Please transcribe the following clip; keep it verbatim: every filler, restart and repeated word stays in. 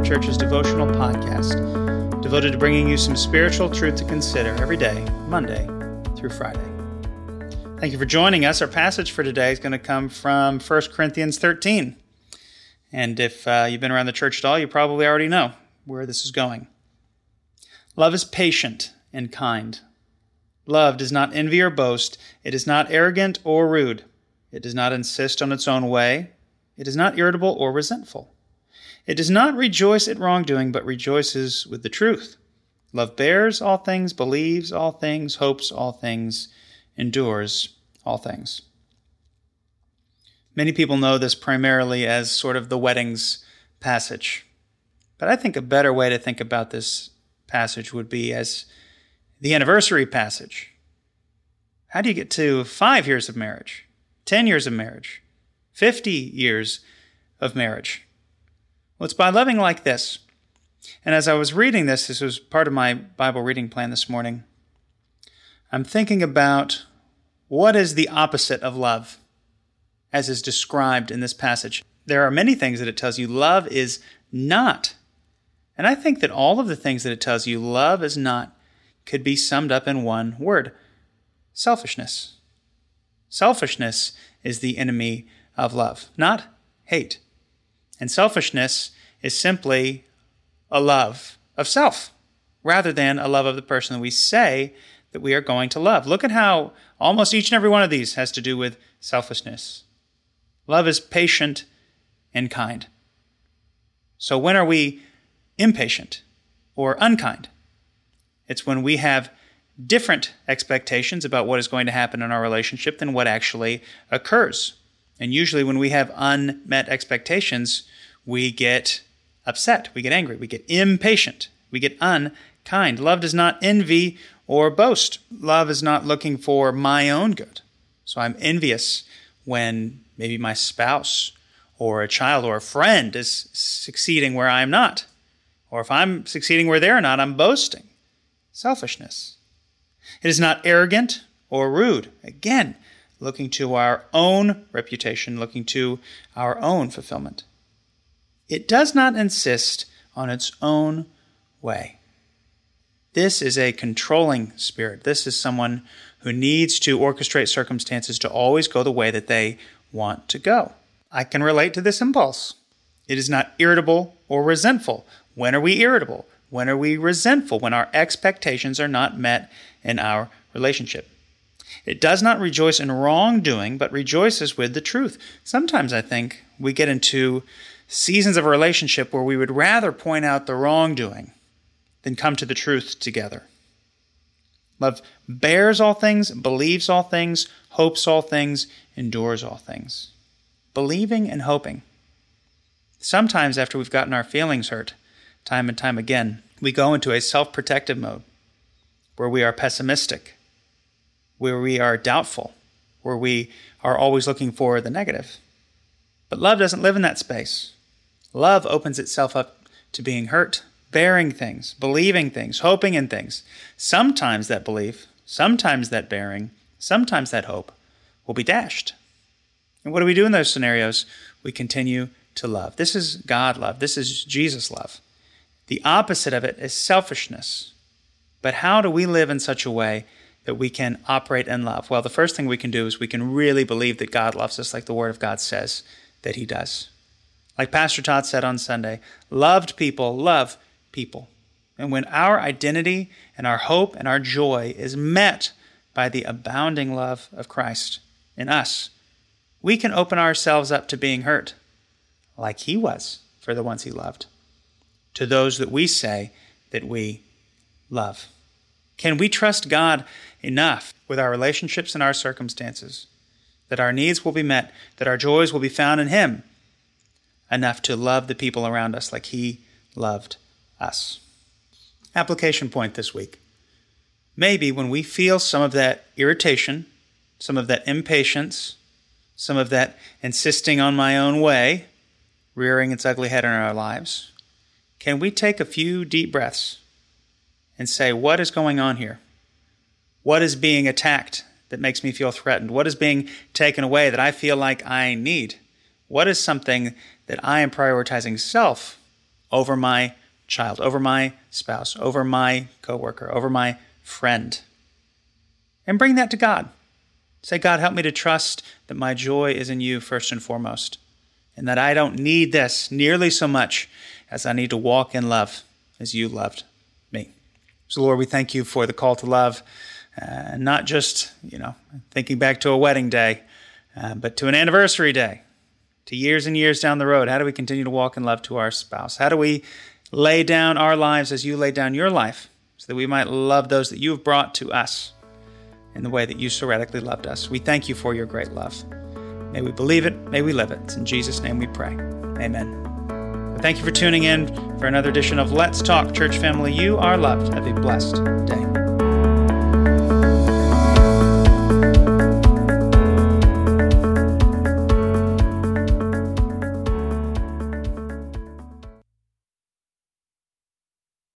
Church's devotional podcast, devoted to bringing you some spiritual truth to consider every day, Monday through Friday. Thank you for joining us. Our passage for today is going to come from First Corinthians thirteen. And if uh, you've been around the church at all, you probably already know where this is going. Love is patient and kind. Love does not envy or boast. It is not arrogant or rude. It does not insist on its own way. It is not irritable or resentful. It does not rejoice at wrongdoing, but rejoices with the truth. Love bears all things, believes all things, hopes all things, endures all things. Many people know this primarily as sort of the weddings passage. But I think a better way to think about this passage would be as the anniversary passage. How do you get to five years of marriage, ten years of marriage, fifty years of marriage? Well, it's by loving like this. And as I was reading this, this was part of my Bible reading plan this morning, I'm thinking about what is the opposite of love, as is described in this passage. There are many things that it tells you love is not. And I think that all of the things that it tells you love is not could be summed up in one word: selfishness. Selfishness is the enemy of love, not hate. And selfishness is simply a love of self, rather than a love of the person that we say that we are going to love. Look at how almost each and every one of these has to do with selfishness. Love is patient and kind. So when are we impatient or unkind? It's when we have different expectations about what is going to happen in our relationship than what actually occurs. And usually when we have unmet expectations, we get upset, we get angry, we get impatient, we get unkind. Love does not envy or boast. Love is not looking for my own good. So I'm envious when maybe my spouse or a child or a friend is succeeding where I'm not. Or if I'm succeeding where they're not, I'm boasting. Selfishness. It is not arrogant or rude. Again, looking to our own reputation, looking to our own fulfillment. It does not insist on its own way. This is a controlling spirit. This is someone who needs to orchestrate circumstances to always go the way that they want to go. I can relate to this impulse. It is not irritable or resentful. When are we irritable? When are we resentful? When our expectations are not met in our relationship. It does not rejoice in wrongdoing, but rejoices with the truth. Sometimes I think we get into seasons of a relationship where we would rather point out the wrongdoing than come to the truth together. Love bears all things, believes all things, hopes all things, endures all things. Believing and hoping. Sometimes after we've gotten our feelings hurt, time and time again, we go into a self-protective mode where we are pessimistic, where we are doubtful, where we are always looking for the negative. But love doesn't live in that space. Love opens itself up to being hurt, bearing things, believing things, hoping in things. Sometimes that belief, sometimes that bearing, sometimes that hope will be dashed. And what do we do in those scenarios? We continue to love. This is God love. This is Jesus love. The opposite of it is selfishness. But how do we live in such a way that we can operate in love? Well, the first thing we can do is we can really believe that God loves us like the Word of God says that He does. Like Pastor Todd said on Sunday, loved people love people. And when our identity and our hope and our joy is met by the abounding love of Christ in us, we can open ourselves up to being hurt like He was for the ones He loved, to those that we say that we love. Can we trust God enough with our relationships and our circumstances that our needs will be met, that our joys will be found in Him, enough to love the people around us like He loved us? Application point this week. Maybe when we feel some of that irritation, some of that impatience, some of that insisting on my own way, rearing its ugly head in our lives, can we take a few deep breaths and say, what is going on here? What is being attacked that makes me feel threatened? What is being taken away that I feel like I need? What is something that I am prioritizing self over my child, over my spouse, over my coworker, over my friend. And bring that to God. Say, God, help me to trust that my joy is in you first and foremost, and that I don't need this nearly so much as I need to walk in love as you loved me. So, Lord, we thank you for the call to love, uh, not just, you know, thinking back to a wedding day, uh, but to an anniversary day, to years and years down the road. How do we continue to walk in love to our spouse? How do we lay down our lives as you lay down your life so that we might love those that you have brought to us in the way that you so radically loved us? We thank you for your great love. May we believe it. May we live it. It's in Jesus' name we pray. Amen. Well, thank you for tuning in for another edition of Let's Talk Church Family. You are loved. Have a blessed day.